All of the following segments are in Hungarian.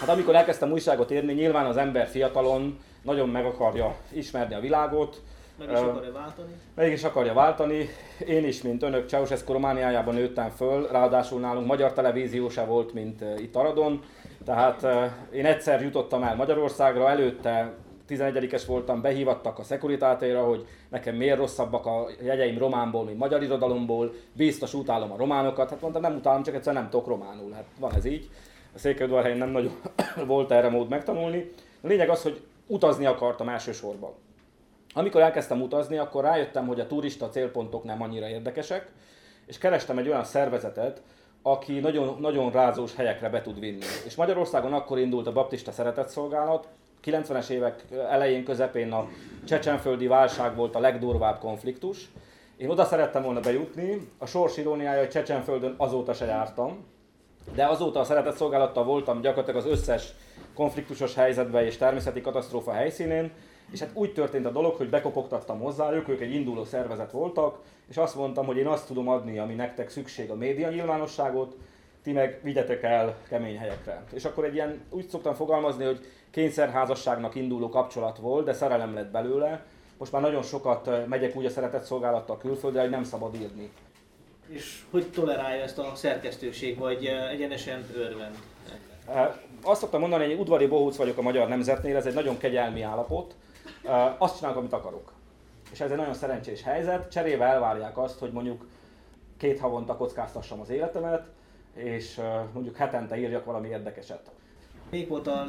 Hát amikor elkezdtem újságot írni, nyilván az ember fiatalon nagyon meg akarja ismerni a világot. Meg is akarja váltani. Meg is akarja váltani. Én is, mint önök, Ceausescu Romániájában nőttem föl, ráadásul nálunk magyar televízió se volt, mint itt Aradon. Tehát én egyszer jutottam el Magyarországra, előtte 11-es voltam, behívattak a Securitátéra, hogy nekem miért rosszabbak a jegyeim románból, mint magyar irodalomból, biztos utálom a románokat. Hát mondtam, nem utálom, csak egyszer nem tudok románul. Hát van ez így. A Székelyudvarhelyen nem nagyon volt erre mód megtanulni. A lényeg az, hogy utazni akartam elsősorban. Amikor elkezdtem utazni, akkor rájöttem, hogy a turista célpontok nem annyira érdekesek, és kerestem egy olyan szervezetet, aki nagyon, nagyon rázós helyekre be tud vinni. És Magyarországon akkor indult a Baptista Szeretetszolgálat, 90-es évek elején, közepén a csecsenföldi válság volt a legdurvább konfliktus. Én oda szerettem volna bejutni, a sors iróniája, hogy Csecsenföldön azóta se jártam, de azóta a Szeretetszolgálattal voltam gyakorlatilag az összes konfliktusos helyzetben és természeti katasztrófa helyszínén, és hát úgy történt a dolog, hogy bekopogtattam hozzájuk, ők egy induló szervezet voltak, és azt mondtam, hogy én azt tudom adni, ami nektek szükség, a média nyilvánosságot, ti meg vigyetek el kemény helyekre. És akkor egy ilyen, úgy szoktam fogalmazni, hogy kényszerházasságnak induló kapcsolat volt, de szerelem lett belőle. Most már nagyon sokat megyek úgy a Szeretetszolgálattal külföldre, hogy nem szabad írni. És hogy tolerálja ezt a szerkesztőség, vagy egyenesen örvend? Azt szoktam mondani, hogy egy udvari bohóc vagyok a Magyar Nemzetnél, ez egy nagyon kegyelmi állapot. Azt csinálok, amit akarok. És ez egy nagyon szerencsés helyzet. Cserébe elvárják azt, hogy mondjuk 2 havonta kockáztassam az életemet, és mondjuk hetente írjak valami érdekeset. Melyik volt a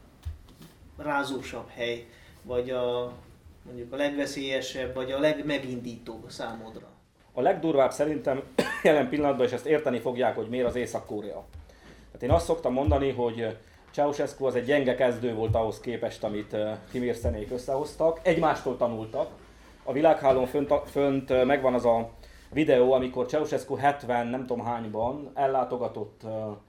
legrázósabb hely, vagy mondjuk a legveszélyesebb, vagy a legmegindítóbb számodra? A legdurvább szerintem jelen pillanatban, és ezt érteni fogják, hogy miért az Észak-Korea. Hát én azt szoktam mondani, hogy Ceausescu az egy gyenge kezdő volt ahhoz képest, amit Kim Il-sungék összehoztak. Egymástól tanultak. A világhálón fönt megvan az a videó, amikor Ceausescu 70 nem tudom hányban ellátogatott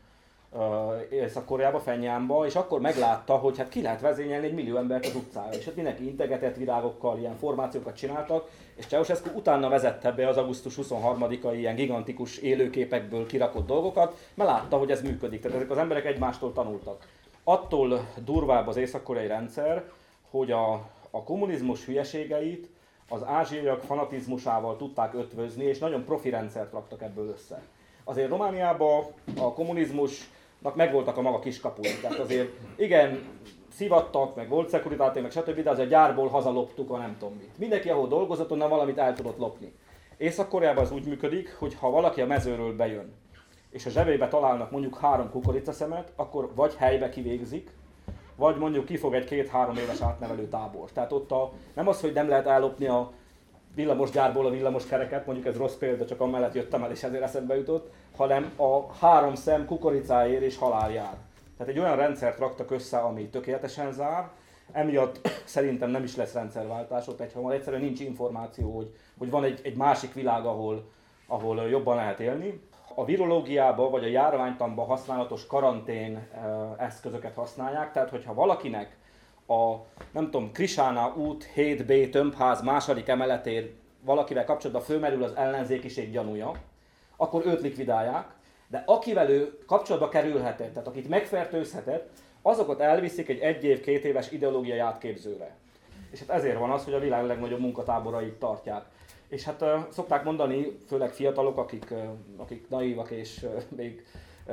Észak-Koreába, Phenjanba, és akkor meglátta, hogy hát ki lehet vezényelni 1 millió embert az utcára. És hát mindenki integetett virágokkal, ilyen formációkat csináltak, és Ceausescu utána vezette be az augusztus 23-ai ilyen gigantikus élőképekből kirakott dolgokat, mert látta, hogy ez működik. Tehát ezek az emberek egymástól tanultak. Attól durvább az észak-koreai rendszer, hogy a kommunizmus hülyeségeit az ázsiaiak fanatizmusával tudták ötvözni, és nagyon profi rendszert raktak ebből össze. Azért Romániában a kommunizmusnak megvoltak a maga kiskapui, tehát azért igen, szivattak, meg volt Securitate, meg stb., de azért gyárból hazaloptuk a nem tudom mit. Mindenki, ahol dolgozott, onnan valamit el tudott lopni. Észak-Koreában az úgy működik, hogy ha valaki a mezőről bejön, és a zsebébe találnak mondjuk 3 kukoricaszemet, akkor vagy helybe kivégzik, vagy mondjuk kifog egy 2-3 éves átnevelő tábor. Tehát ott nem az, hogy nem lehet ellopni a villamosgyárból a villamoskereket, mondjuk ez rossz példa, csak amellett jöttem el és ezért eszembe jutott, hanem a 3 szem kukoricáért és halál jár. Tehát egy olyan rendszert raktak össze, ami tökéletesen zár, emiatt szerintem nem is lesz rendszerváltás ott egyhamar, egyszerűen nincs információ, hogy van egy másik világ, ahol jobban lehet élni. A virológiában vagy a járványtanban használatos karantén eszközöket használják, tehát hogyha valakinek a, nem tudom, Krisána út 7B tömbház második emeletén valakivel kapcsolatban fölmerül az ellenzékiség gyanúja, akkor őt likvidálják, de akivel ő kapcsolatba kerülhetett, tehát akit megfertőzhetett, azokat elviszik egy 1 év, 2 éves ideológiai átképzőre. És hát ezért van az, hogy a világ legnagyobb munkatáborait tartják. És hát szokták mondani, főleg fiatalok, akik naívak és még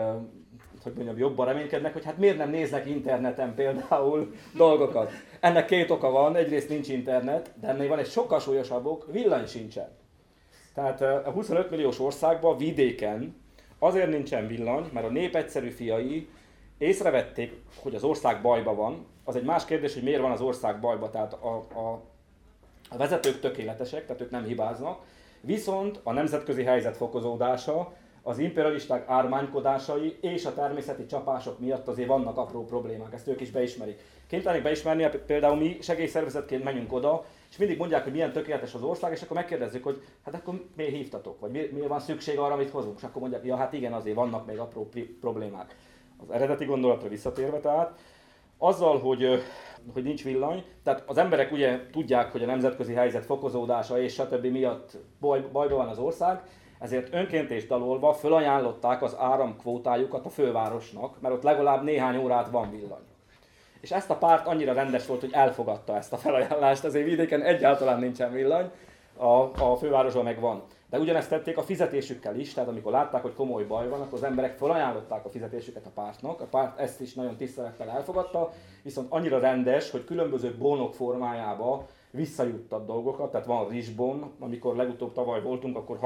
hogy mondjam, jobban reménykednek, hogy hát miért nem néznek interneten például dolgokat. Ennek 2 oka van, egyrészt nincs internet, de ennél van egy sokkal súlyosabb ok, villany sincsen. Tehát a 25 milliós országban, vidéken azért nincsen villany, mert a nép egyszerű fiai észrevették, hogy az ország bajba van. Az egy más kérdés, hogy miért van az ország bajba, tehát a vezetők tökéletesek, tehát ők nem hibáznak, viszont a nemzetközi helyzet fokozódása, az imperialisták ármánykodásai és a természeti csapások miatt azért vannak apró problémák, ezt ők is beismerik. Kénytelenek beismerni, például mi segélyszervezetként menjünk oda, és mindig mondják, hogy milyen tökéletes az ország, és akkor megkérdezzük, hogy hát akkor miért hívtatok, vagy miért van szükség arra, amit hozunk, és akkor mondják, ja hát igen, azért vannak még apró problémák. Az eredeti gondolatra visszatérve tehát, azzal, hogy nincs villany, tehát az emberek ugye tudják, hogy a nemzetközi helyzet fokozódása és stb. Miatt bajban van az ország, Ezért önként és dalolva fölajánlották az áramkvótájukat a fővárosnak, mert ott legalább néhány órát van villany. És ezt a párt annyira rendes volt, hogy elfogadta ezt a felajánlást, azért vidéken egyáltalán nincsen villany, a fővárosban meg van. De ugyanezt tették a fizetésükkel is, tehát amikor látták, hogy komoly baj van, akkor az emberek felajánlották a fizetésüket a pártnak. A párt ezt is nagyon tisztelettel elfogadta, viszont annyira rendes, hogy különböző bónok formájába visszajuttat dolgokat, tehát van rizsbon, amikor legutóbb tavaly voltunk, akkor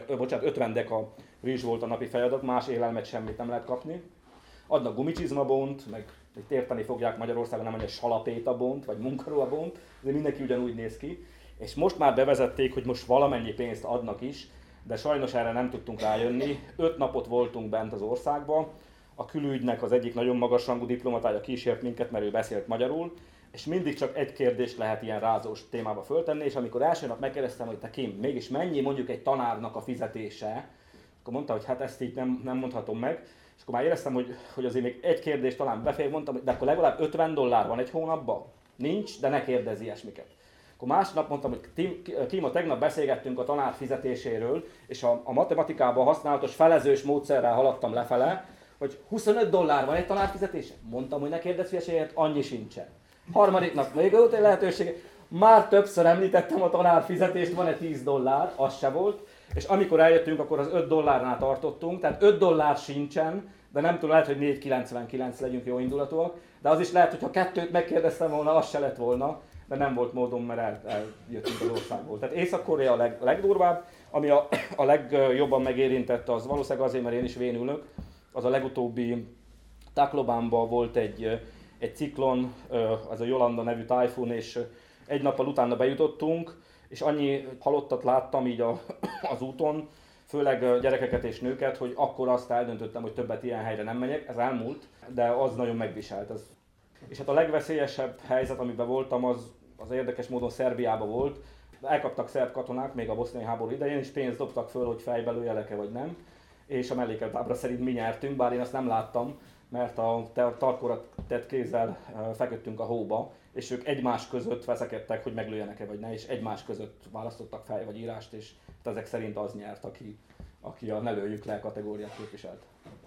50 deka rizs volt a napi feladat, más élelmet semmit nem lehet kapni. Adnak gumicsizmabont, meg itt érteni fogják Magyarországon, nem mondja salapétabont, vagy munkaruhabont, de mindenki ugyanúgy néz ki. És most már bevezették, hogy most valamennyi pénzt adnak is, de sajnos erre nem tudtunk rájönni. 5 napot voltunk bent az országban, a külügynek az egyik nagyon magasrangú diplomatája kísért minket, mert ő beszélt magyarul, és mindig csak egy kérdést lehet ilyen rázós témába föltenni, és amikor első nap megkérdeztem, hogy te Kim, mégis mennyi mondjuk egy tanárnak a fizetése, akkor mondta, hogy hát ezt így nem mondhatom meg, és akkor már éreztem, hogy azért még egy kérdés talán befér, mondtam, de akkor legalább $50 van egy hónapban? Nincs, de ne kérdezz ilyesmiket. Akkor másnap mondtam, hogy Kim, tegnap beszélgettünk a tanár fizetéséről, és a matematikában használatos felezős módszerrel haladtam lefele, hogy $25 van egy tanár fizetése. Mondtam, hogy ne kérdezz hülyeséget, annyi sincsen. Harmadik nap még volt egy lehetőség, már többször említettem a tanár fizetést, van-e $10, az se volt, és amikor eljöttünk, akkor az $5-nál tartottunk, tehát $5 sincsen, de nem tudom, lehet, hogy 4,99 legyünk jó indulatúak, de az is lehet, hogy ha kettőt megkérdeztem volna, az se lett volna, de nem volt módom, mert eljöttünk az országból. Tehát Észak-Korea a legdurvább, ami a legjobban megérintett, az valószínűleg azért, mert én is vénülök, az a legutóbbi Taclobanban volt egy ciklon, az a Yolanda nevű tájfun, és egy nappal utána bejutottunk, és annyi halottat láttam így az úton, főleg gyerekeket és nőket, hogy akkor azt eldöntöttem, hogy többet ilyen helyre nem megyek, ez elmúlt, de az nagyon megviselt. És hát a legveszélyesebb helyzet, amiben voltam, az érdekes módon Szerbiában volt. Elkaptak szerb katonák még a boszniai háború idején, és pénzt dobtak föl, hogy fejbe lőjelek-e vagy nem. És a mellékelt ábra szerint mi nyertünk, bár én azt nem láttam, mert a tarkóra tett kézzel feküdtünk a hóba, és ők egymás között veszekedtek, hogy meglőjenek-e vagy ne, és egymás között választottak fej vagy írást, és ezek szerint az nyert, aki a ne lőjük le kategóriát képviselt.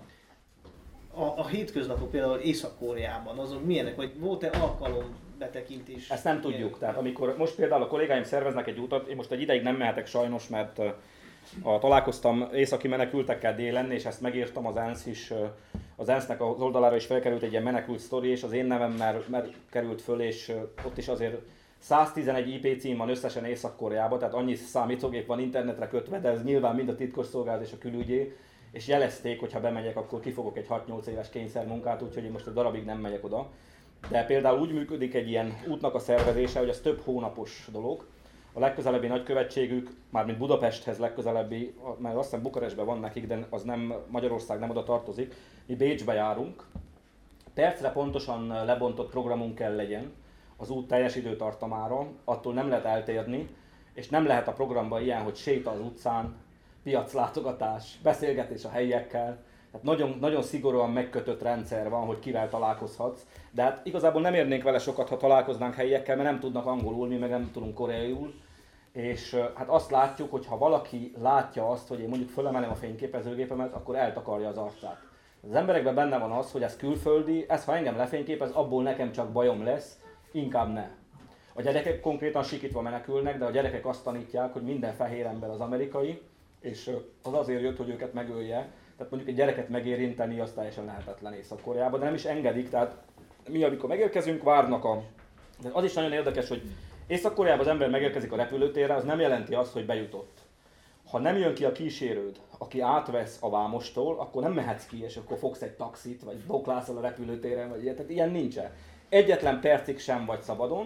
A hétköznapok például Észak-Koreában, azok milyenek, vagy volt-e alkalombetekintés? Ezt nem tudjuk, tehát amikor most például a kollégáim szerveznek egy utat, én most egy ideig nem mehetek sajnos, mert találkoztam északi menekültekkel délen, és ezt megírtam az ENSZ is, az ENSZ-nek az oldalára is felkerült egy ilyen menekült sztori, és az én nevem már került föl, és ott is azért 111 IP cím van összesen Észak-Koreában, tehát annyi számítógép van internetre kötve, de ez nyilván mind a titkosszolgálat és a külügyé, és jelezték, hogy ha bemegyek, akkor kifogok egy 6-8 éves kényszermunkát, úgyhogy én most egy darabig nem megyek oda. De például úgy működik egy ilyen útnak a szervezése, hogy az több hónapos dolog. A legközelebbi nagykövetségük, mármint Budapesthez legközelebbi, mert azt hiszem Bukarestben van nekik, de az nem, Magyarország nem oda tartozik. Mi Bécsbe járunk. Percre pontosan lebontott programunk kell legyen az út teljes időtartamára, attól nem lehet eltérni, és nem lehet a programban ilyen, hogy séta az utcán, piaclátogatás, beszélgetés a helyiekkel. Tehát nagyon, nagyon szigorúan megkötött rendszer van, hogy kivel találkozhatsz. De hát igazából nem érnénk vele sokat, ha találkoznánk helyiekkel, mert nem tudnak angolul, mi meg nem tudunk koreaiul. És hát azt látjuk, hogy ha valaki látja azt, hogy én mondjuk fölemelem a fényképezőgépemet, akkor eltakarja az arcát. Az emberekben benne van az, hogy ez külföldi, ez ha engem lefényképez, abból nekem csak bajom lesz, inkább ne. A gyerekek konkrétan sikítva menekülnek, de a gyerekek azt tanítják, hogy minden fehér ember az amerikai, és az azért jött, hogy őket megölje. Tehát mondjuk egy gyereket megérinteni, az teljesen lehetetlen Észak-Koreában, de nem is engedik, tehát mi amikor megérkezünk, várnak De az is nagyon érdekes, hogy Észak-Koreában az ember megérkezik a repülőtérre, az nem jelenti azt, hogy bejutott. Ha nem jön ki a kísérőd, aki átvesz a vámostól, akkor nem mehetsz ki, és akkor fogsz egy taxit, vagy boklászol a repülőtéren, vagy ilyet, tehát ilyen nincsen. Egyetlen percig sem vagy szabadon,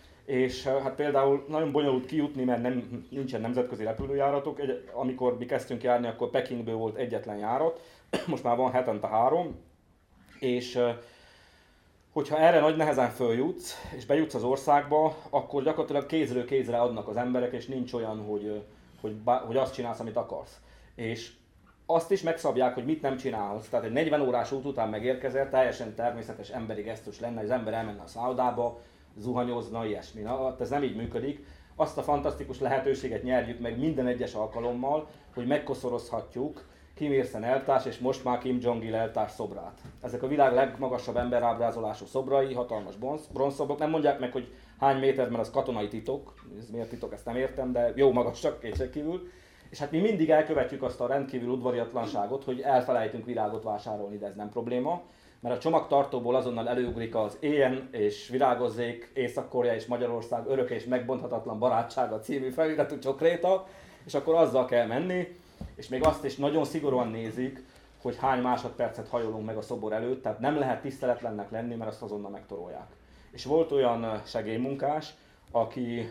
és hát például nagyon bonyolult kijutni, mert nincsen nemzetközi repülőjáratok. Amikor mi kezdtünk járni, akkor Pekingből volt egyetlen járat, most már van hetente 3, és hogyha erre nagy nehezen följutsz, és bejutsz az országba, akkor gyakorlatilag kézről kézre adnak az emberek, és nincs olyan, hogy azt csinálsz, amit akarsz. És azt is megszabják, hogy mit nem csinálsz. Tehát egy 40 órás út után megérkezel, teljesen természetes emberi gesztus lenne, hogy az ember elmenne a szállodába, zuhanyozna, ilyesmi. Na, ez nem így működik. azt a fantasztikus lehetőséget nyerjük meg minden egyes alkalommal, hogy megkoszorozhatjuk Kim Il-sen eltárs és most már Kim Jong-il eltárs szobrát. Ezek a világ legmagasabb emberábrázolású szobrai, hatalmas bronzszobrok. Nem mondják meg, hogy hány méter, mert az katonai titok. Ez miért titok, ezt nem értem, de jó magasak kétségkívül. És hát mi mindig elkövetjük azt a rendkívül udvariatlanságot, hogy elfelejtünk virágot vásárolni, de ez nem probléma. Mert a csomagtartóból azonnal előugrik az Éljen és virágozzék Észak-Korea és Magyarország örök és megbonthatatlan barátsága című feliratú csokréta, és akkor azzal kell menni, és még azt is nagyon szigorúan nézik, hogy hány másodpercet hajolunk meg a szobor előtt, tehát nem lehet tiszteletlennek lenni, mert azt azonnal megtorolják. És volt olyan segélymunkás, aki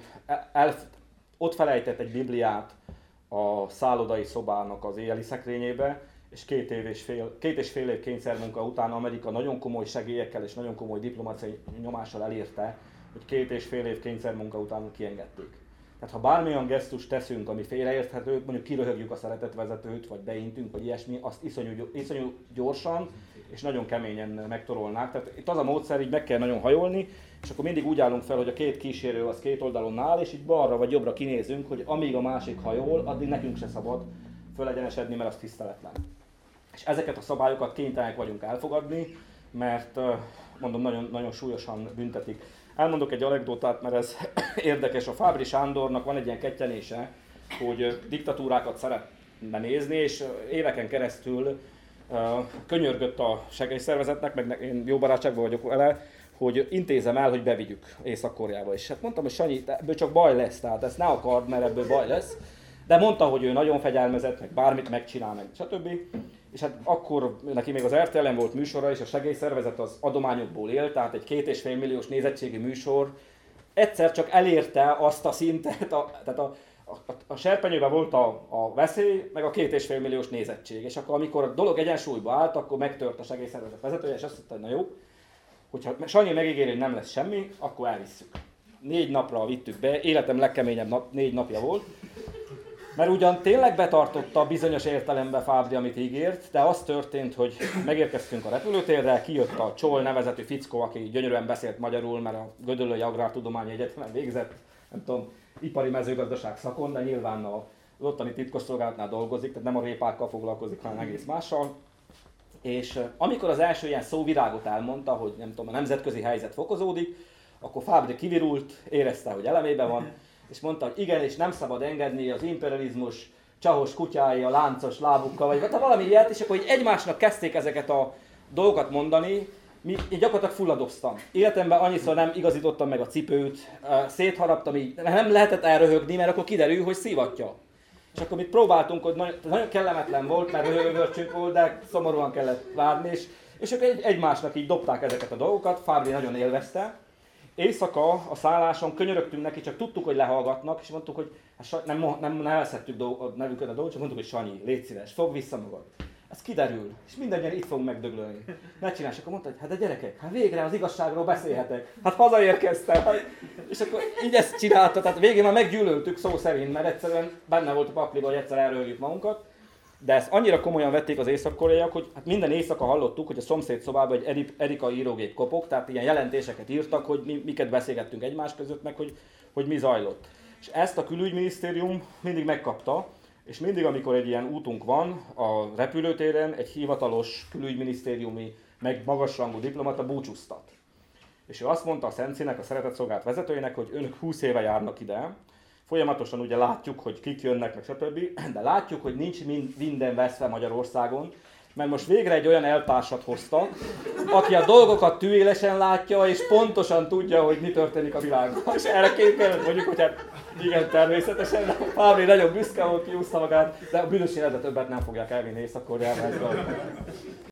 ott felejtett egy Bibliát a szállodai szobának az éjjeli szekrényébe, és két és fél év kényszermunka után Amerika nagyon komoly segélyekkel és nagyon komoly diplomáciai nyomással elérte, hogy 2,5 év kényszermunka után kiengedték. Tehát ha bármilyen gesztust teszünk, ami félreérthető, mondjuk kiröhögjük a szeretetvezetőt, vagy beintünk, vagy ilyesmi, azt iszonyú gyorsan és nagyon keményen megtorolnák. Tehát itt az a módszer, így meg kell nagyon hajolni, és akkor mindig úgy állunk fel, hogy a két kísérő az két oldalon áll, és így balra vagy jobbra kinézünk, hogy amíg a másik hajol, addig nekünk se szabad fölegyenesedni, mert az tiszteletlen. És ezeket a szabályokat kénytelenek vagyunk elfogadni, mert mondom, nagyon, nagyon súlyosan büntetik. Elmondok egy anekdotát, mert ez érdekes. A Fábry Sándornak van egy ilyen kettyenése, hogy diktatúrákat szeretne nézni, és éveken keresztül könyörgött a segélyszervezetnek, meg én jó barátságban vagyok vele, hogy intézem el, hogy bevigyük Észak-Koreába. És hát mondtam, hogy Sanyi, ebből csak baj lesz, tehát ezt ne akard, mert ebből baj lesz. De mondta, hogy ő nagyon fegyelmezett, meg bármit megcsinál, meg stb. És hát akkor neki még az RTL-en volt műsora, és a segélyszervezet az adományokból él, tehát egy 2,5 milliós nézettségi műsor egyszer csak elérte azt a szintet, tehát a serpenyőben volt a veszély, meg a 2,5 milliós nézettség. És akkor amikor a dolog egyensúlyba állt, akkor megtört a segélyszervezet vezetője, és azt mondta, hogy na jó, hogyha Sanyi megígéri, hogy nem lesz semmi, akkor elvisszük. 4 napra vittük be, életem legkeményebb 4 napja volt. Mert ugyan tényleg betartotta bizonyos értelemben Fábry, amit ígért, de az történt, hogy megérkeztünk a repülőtérre, kijött a Csol nevezetű fickó, aki gyönyörűen beszélt magyarul, mert a Gödöllői Agrártudományi Egyetemen végzett, nem tudom, ipari mezőgazdaság szakon, de nyilván az ottani titkosszolgálatnál dolgozik, tehát nem a répákkal foglalkozik, hanem egész mással. És amikor az első ilyen szóvirágot elmondta, hogy nem tudom, a nemzetközi helyzet fokozódik, akkor Fábry kivirult, érezte, hogy elemében van, és mondta, hogy igen, és nem szabad engedni az imperializmus csahos kutyái a láncos lábukkal, vagy valami ilyet, és akkor így egymásnak kezdték ezeket a dolgokat mondani, én gyakorlatilag fulladoztam. Életemben annyiszor nem igazítottam meg a cipőt, szétharaptam, így nem lehetett elröhögni, mert akkor kiderül, hogy szivatja. És akkor mit próbáltunk, hogy nagyon kellemetlen volt, mert röhögörcsünk volt, de szomorúan kellett várni, és akkor egymásnak így dobták ezeket a dolgokat, Fábry nagyon élvezte. Éjszaka a szálláson könyörögtünk neki, csak tudtuk, hogy lehallgatnak, és mondtuk, hogy hát nem nevezhettük a nevünket a dolgot, csak mondtuk, hogy Sanyi, légy szíves, fogd vissza magad. Ez kiderül, és mindannyian itt fogunk megdöglölni. Ne csinálj, akkor mondta, hogy hát de gyerekek, hát végre az igazságról beszélhetek, hát hazaérkeztem. Hát, és akkor így ezt csinálta, tehát végén már meggyűlöltük szó szerint, mert egyszerűen benne volt a pakliba, hogy egyszer elröhögjük magunkat. De ezt annyira komolyan vették az észak-koreaiak, hogy hát minden éjszaka hallottuk, hogy a szomszéd szobában egy Erika írógép kopog, tehát ilyen jelentéseket írtak, hogy miket beszélgettünk egymás között, meg hogy mi zajlott. És ezt a külügyminisztérium mindig megkapta, és mindig, amikor egy ilyen útunk van a repülőtéren, egy hivatalos külügyminisztériumi, meg magasrangú diplomata búcsúztat. És ő azt mondta a Szencinek, a szeretetszolgálat vezetőjének, hogy önök 20 éve járnak ide, folyamatosan ugye látjuk, hogy kik jönnek, meg stb., de látjuk, hogy nincs minden veszve Magyarországon, mert most végre egy olyan eltársat hoztak, aki a dolgokat tűélesen látja, és pontosan tudja, hogy mi történik a világban. És erre képzeled mondjuk, hogy hát igen, természetesen, Fábry nagyon büszke volt, kiúszta magát, de a bűnös életet többet nem fogják elvinni Észak-Koreába.